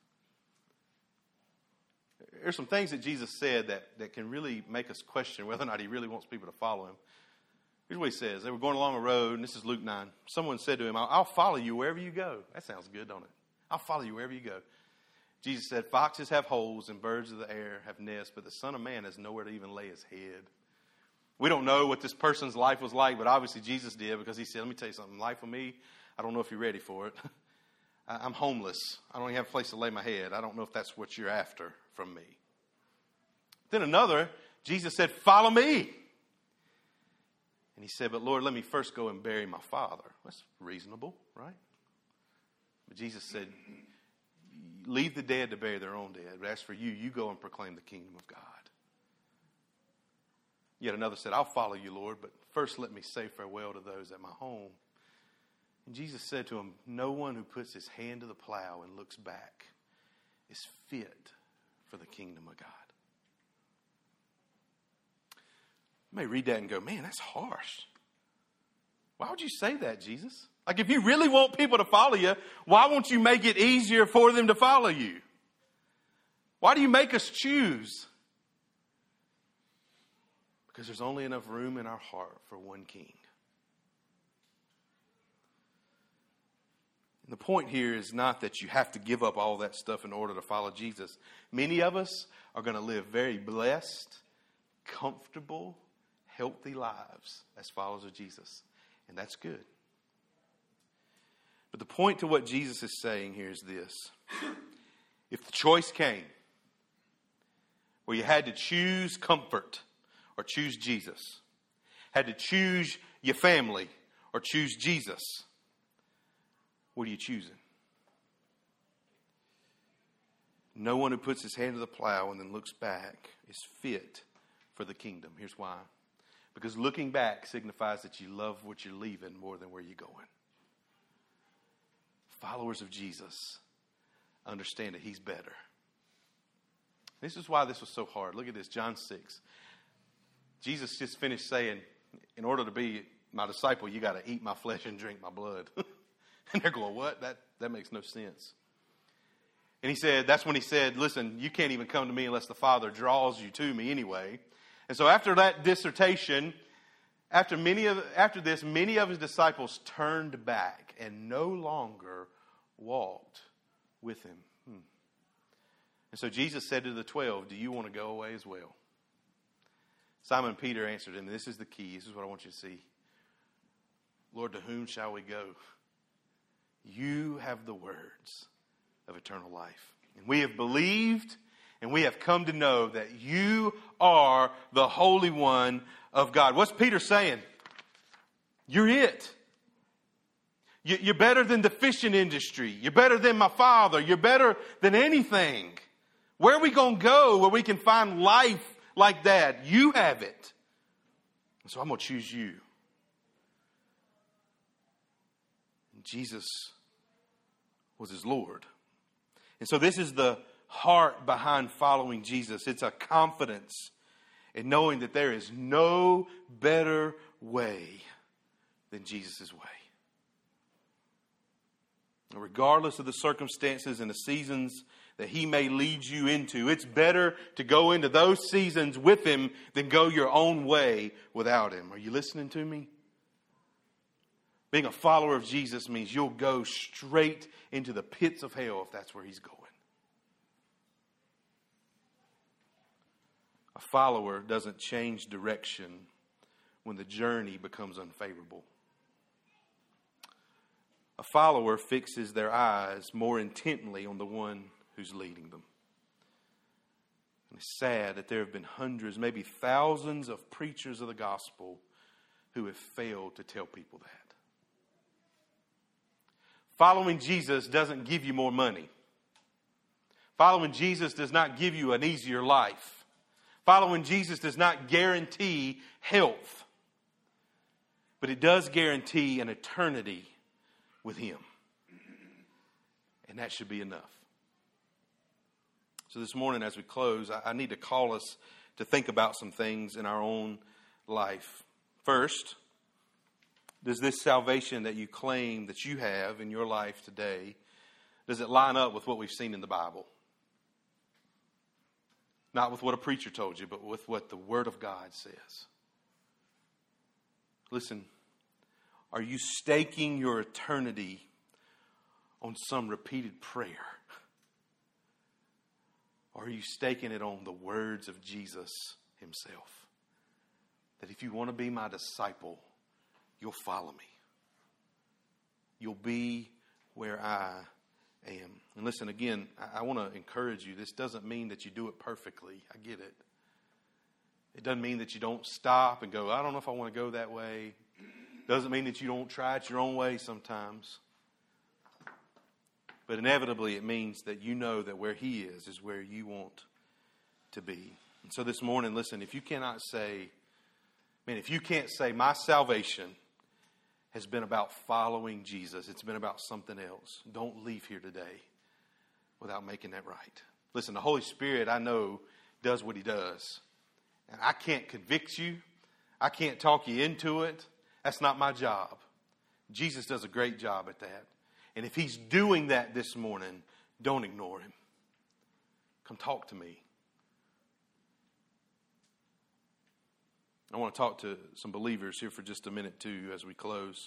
There's some things that Jesus said that can really make us question whether or not he really wants people to follow him. Here's what he says. They were going along a road, and this is Luke 9. Someone said to him, I'll follow you wherever you go. That sounds good, don't it? I'll follow you wherever you go. Jesus said, foxes have holes and birds of the air have nests, but the Son of Man has nowhere to even lay his head. We don't know what this person's life was like, but obviously Jesus did, because he said, let me tell you something. Life with me, I don't know if you're ready for it. I'm homeless. I don't even have a place to lay my head. I don't know if that's what you're after from me. Then another, Jesus said, follow me. And he said, but Lord, let me first go and bury my father. That's reasonable, right? But Jesus said, leave the dead to bury their own dead. But as for you, you go and proclaim the kingdom of God. Yet another said, I'll follow you, Lord, but first let me say farewell to those at my home. And Jesus said to him, no one who puts his hand to the plow and looks back is fit for the kingdom of God. You may read that and go, man, that's harsh. Why would you say that, Jesus? Like, if you really want people to follow you, why won't you make it easier for them to follow you? Why do you make us choose? Because there's only enough room in our heart for one king. And the point here is not that you have to give up all that stuff in order to follow Jesus. Many of us are going to live very blessed, comfortable, healthy lives as followers of Jesus. And that's good. But the point to what Jesus is saying here is this. If the choice came where you had to choose comfort or choose Jesus, had to choose your family or choose Jesus, what are you choosing? No one who puts his hand to the plow and then looks back is fit for the kingdom. Here's why. Because looking back signifies that you love what you're leaving more than where you're going. Followers of Jesus understand that he's better. This is why this was so hard. Look at this, John 6. Jesus just finished saying, in order to be my disciple, you got to eat my flesh and drink my blood. And they're going, what? That makes no sense. And he said, that's when he said, listen, you can't even come to me unless the Father draws you to me anyway. And so after that dissertation, after this, many of his disciples turned back and no longer walked with him. And so Jesus said to the 12, do you want to go away as well? Simon Peter answered him, this is the key. This is what I want you to see. Lord, to whom shall we go? You have the words of eternal life. And we have believed and we have come to know that you are the Holy One of God. What's Peter saying? You're it. You're better than the fishing industry. You're better than my father. You're better than anything. Where are we going to go where we can find life like that? You have it. So I'm going to choose you. And Jesus was his Lord. And so this is the heart behind following Jesus. It's a confidence in knowing that there is no better way than Jesus' way. Regardless of the circumstances and the seasons that he may lead you into, it's better to go into those seasons with him than go your own way without him. Are you listening to me? Being a follower of Jesus means you'll go straight into the pits of hell if that's where he's going. A follower doesn't change direction when the journey becomes unfavorable. A follower fixes their eyes more intently on the one who's leading them. And it's sad that there have been hundreds, maybe thousands of preachers of the gospel who have failed to tell people that. Following Jesus doesn't give you more money. Following Jesus does not give you an easier life. Following Jesus does not guarantee health. But it does guarantee an eternity with Him. And that should be enough. So this morning as we close, I need to call us to think about some things in our own life. First, does this salvation that you claim that you have in your life today, does it line up with what we've seen in the Bible? Not with what a preacher told you, but with what the Word of God says. Listen, are you staking your eternity on some repeated prayer? Or are you staking it on the words of Jesus Himself? That if you want to be my disciple, you'll follow me. You'll be where I am. And listen, again, I want to encourage you. This doesn't mean that you do it perfectly. I get it. It doesn't mean that you don't stop and go, I don't know if I want to go that way. It doesn't mean that you don't try it your own way sometimes. But inevitably it means that you know that where He is where you want to be. And so this morning, listen, if you cannot say, if you can't say my salvation has been about following Jesus, it's been about something else, don't leave here today without making that right. Listen, the Holy Spirit, I know, does what He does. And I can't convict you. I can't talk you into it. That's not my job. Jesus does a great job at that. And if He's doing that this morning, don't ignore Him. Come talk to me. I want to talk to some believers here for just a minute too as we close.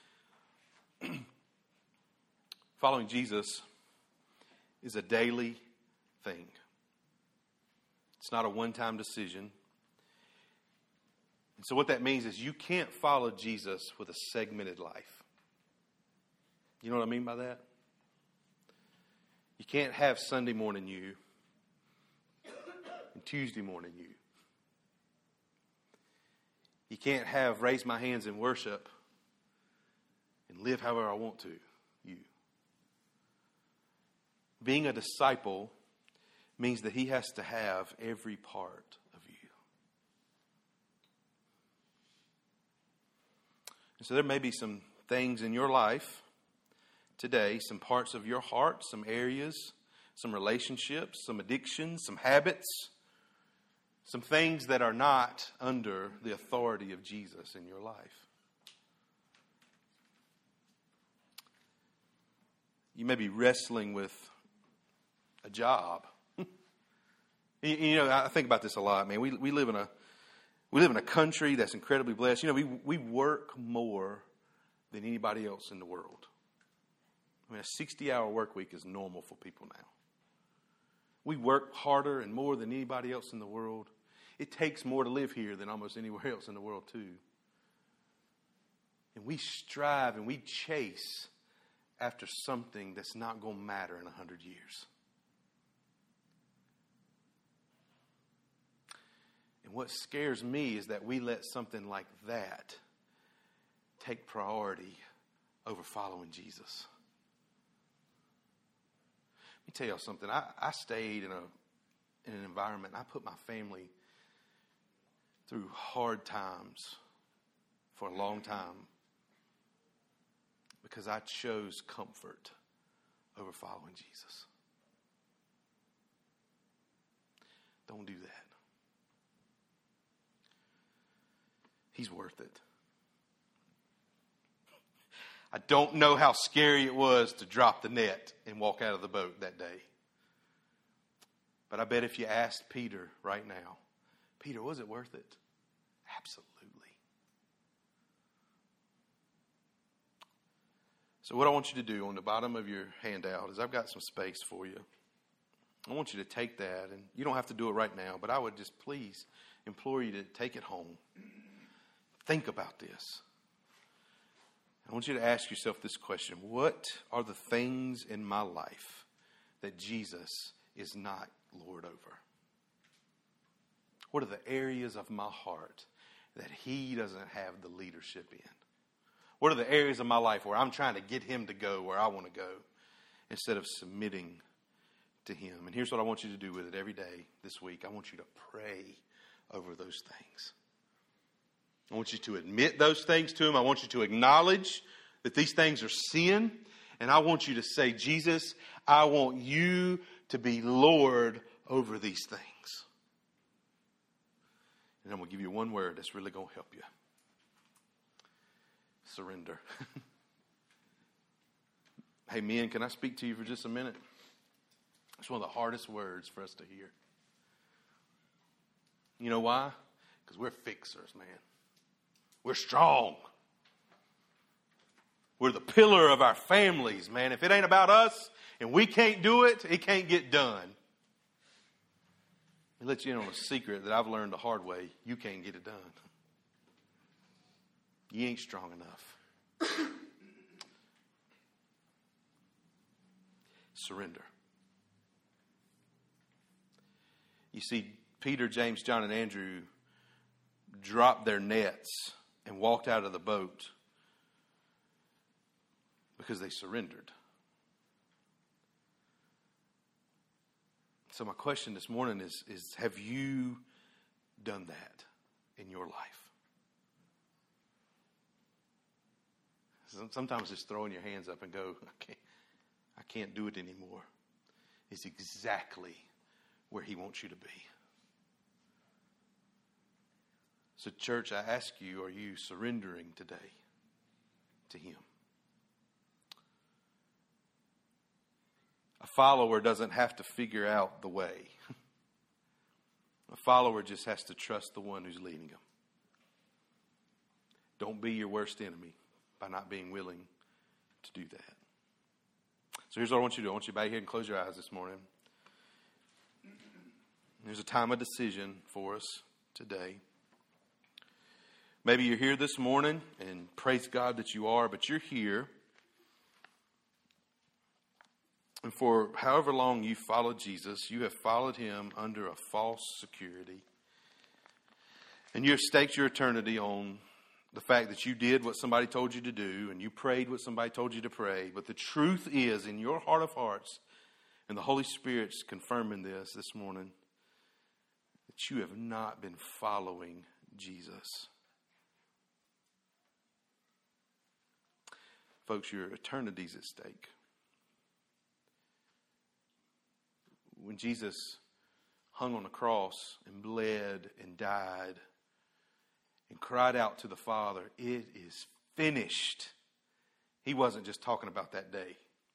Following Jesus is a daily thing. It's not a one-time decision. And so what that means is you can't follow Jesus with a segmented life. You know what I mean by that? You can't have Sunday morning you and Tuesday morning you. You can't have raise my hands in worship and live however I want to you. Being a disciple means that He has to have every part of you. And so there may be some things in your life today, some parts of your heart, some areas, some relationships, some addictions, some habits, some things that are not under the authority of Jesus in your life. You may be wrestling with a job. You know, I think about this a lot, man. We live in a country that's incredibly blessed. You know, we work more than anybody else in the world. I mean, a 60-hour work week is normal for people now. We work harder and more than anybody else in the world. It takes more to live here than almost anywhere else in the world, too. And we strive and we chase after something that's not going to matter in 100 years. And what scares me is that we let something like that take priority over following Jesus. Let me tell y'all something. I stayed in an environment. I put my family through hard times for a long time because I chose comfort over following Jesus. Don't do that. He's worth it. I don't know how scary it was to drop the net and walk out of the boat that day. But I bet if you asked Peter right now, Peter, was it worth it? Absolutely. So what I want you to do on the bottom of your handout is I've got some space for you. I want you to take that, and you don't have to do it right now, but I would just please implore you to take it home. Think about this. I want you to ask yourself this question. What are the things in my life that Jesus is not Lord over? What are the areas of my heart that He doesn't have the leadership in? What are the areas of my life where I'm trying to get him to go where I want to go instead of submitting to him? And here's what I want you to do with it every day this week. I want you to pray over those things. I want you to admit those things to him. I want you to acknowledge that these things are sin. And I want you to say, Jesus, I want you to be Lord over these things. And I'm going to give you one word that's really going to help you. Surrender. Hey, men, can I speak to you for just a minute? It's one of the hardest words for us to hear. You know why? Because we're fixers, man. We're strong. We're the pillar of our families, man. If it ain't about us and we can't do it, it can't get done. I'll let you in on a secret that I've learned the hard way. You can't get it done. You ain't strong enough. Surrender. You see, Peter, James, John, and Andrew dropped their nets and walked out of the boat because they surrendered. So my question this morning is have you done that in your life? Sometimes just throwing your hands up and go, I can't do it anymore, is exactly where he wants you to be. So church, I ask you, are you surrendering today to him? A follower doesn't have to figure out the way. A follower just has to trust the one who's leading them. Don't be your worst enemy by not being willing to do that. So here's what I want you to do. I want you to bow your head and close your eyes this morning. There's a time of decision for us today. Maybe you're here this morning, and praise God that you are, but you're here. And for however long you followed Jesus, you have followed him under a false security. And you have staked your eternity on the fact that you did what somebody told you to do, and you prayed what somebody told you to pray. But the truth is, in your heart of hearts, and the Holy Spirit's confirming this morning, that you have not been following Jesus. Folks, your eternity's at stake. When Jesus hung on the cross and bled and died and cried out to the Father, it is finished. He wasn't just talking about that day.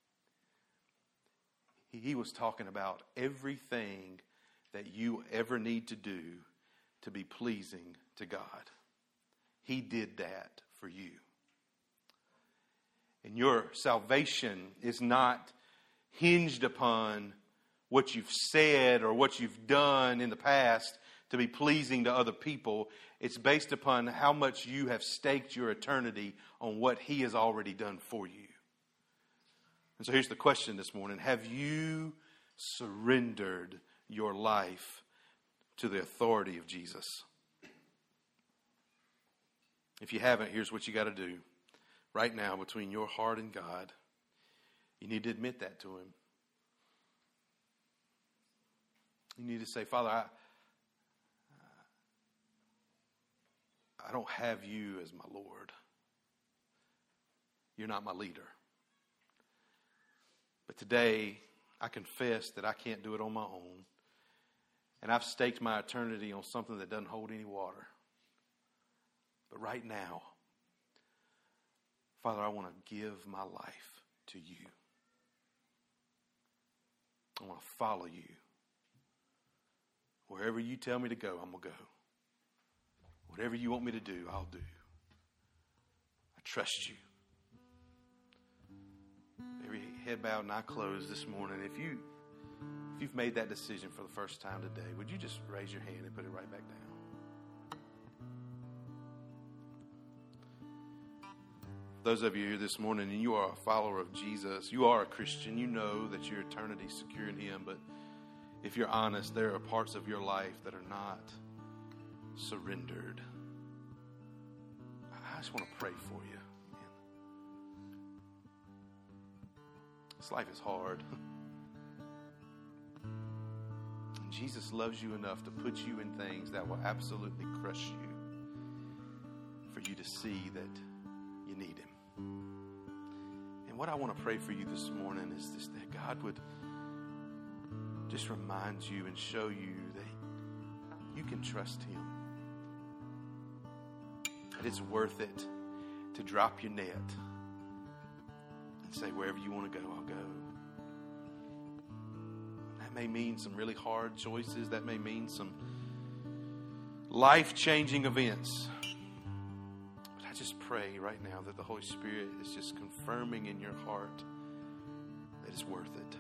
He was talking about everything that you ever need to do to be pleasing to God. He did that for you. And your salvation is not hinged upon what you've said or what you've done in the past to be pleasing to other people. It's based upon how much you have staked your eternity on what he has already done for you. And so here's the question this morning. Have you surrendered your life to the authority of Jesus? If you haven't, here's what you got to do. Right now, between your heart and God, you need to admit that to him. You need to say, Father, I don't have you as my Lord. You're not my leader. But today, I confess that I can't do it on my own. And I've staked my eternity on something that doesn't hold any water. But right now, Father, I want to give my life to you. I want to follow you. Wherever you tell me to go, I'm going to go. Whatever you want me to do, I'll do. I trust you. Every head bowed and eye closed this morning. If you've made that decision for the first time today, would you just raise your hand and put it right back down? Those of you here this morning, and you are a follower of Jesus, you are a Christian, you know that your eternity is secure in him, but if you're honest, there are parts of your life that are not surrendered. I just want to pray for you. Man. This life is hard. And Jesus loves you enough to put you in things that will absolutely crush you for you to see that you need Him. And what I want to pray for you this morning is this, that God would just remind you and show you that you can trust Him. That it's worth it to drop your net and say, wherever you want to go, I'll go. That may mean some really hard choices. That may mean some life-changing events. But I just pray right now that the Holy Spirit is just confirming in your heart that it's worth it.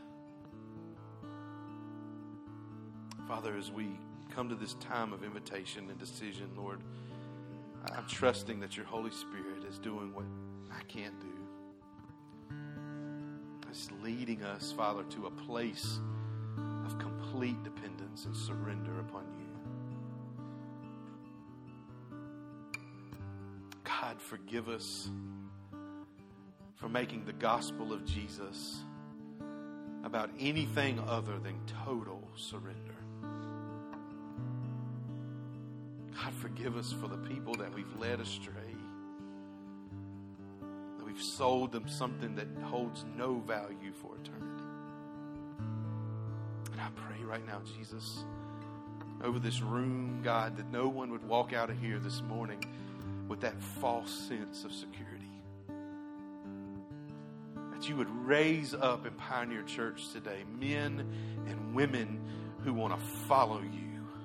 Father, as we come to this time of invitation and decision, Lord, I'm trusting that your Holy Spirit is doing what I can't do. It's leading us, Father, to a place of complete dependence and surrender upon you. God, forgive us for making the gospel of Jesus about anything other than total surrender. God, forgive us for the people that we've led astray, that we've sold them something that holds no value for eternity. And I pray right now, Jesus, over this room, God, that no one would walk out of here this morning with that false sense of security. That you would raise up in Pioneer Church today men and women who want to follow you.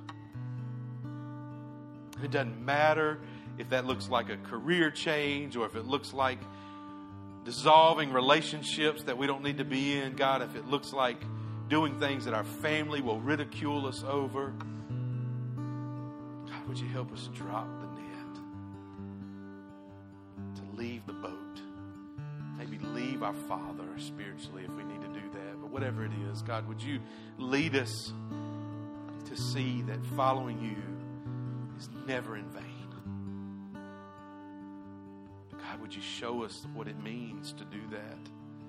It doesn't matter if that looks like a career change or if it looks like dissolving relationships that we don't need to be in. God, if it looks like doing things that our family will ridicule us over. God, would you help us drop the net? To leave the boat. Maybe leave our Father spiritually if we need to do that. But whatever it is, God, would you lead us to see that following you is never in vain. God, would you show us what it means to do that?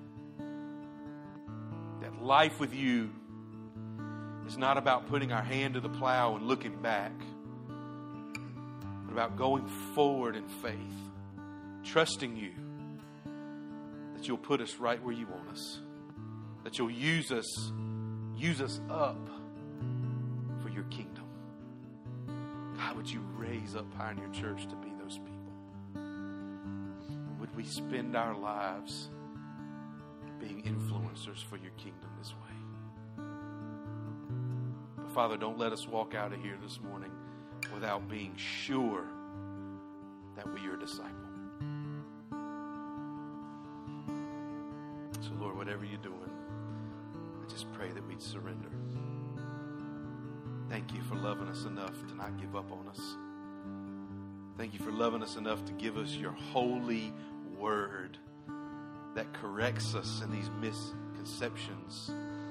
That life with you is not about putting our hand to the plow and looking back, but about going forward in faith, trusting you that you'll put us right where you want us, that you'll use us up for your kingdom. God, would you raise up Pioneer Church to be those people? Would we spend our lives being influencers for your kingdom this way? But Father, don't let us walk out of here this morning without being sure that we're your disciple. So Lord, whatever you're doing, I just pray that we'd surrender. Thank you for loving us enough to not give up on us. Thank you for loving us enough to give us your holy word that corrects us in these misconceptions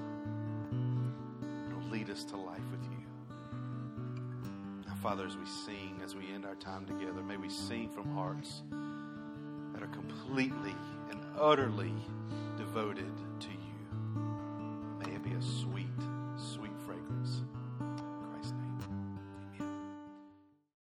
and will lead us to life with you. Now, Father, as we sing, as we end our time together, may we sing from hearts that are completely and utterly devoted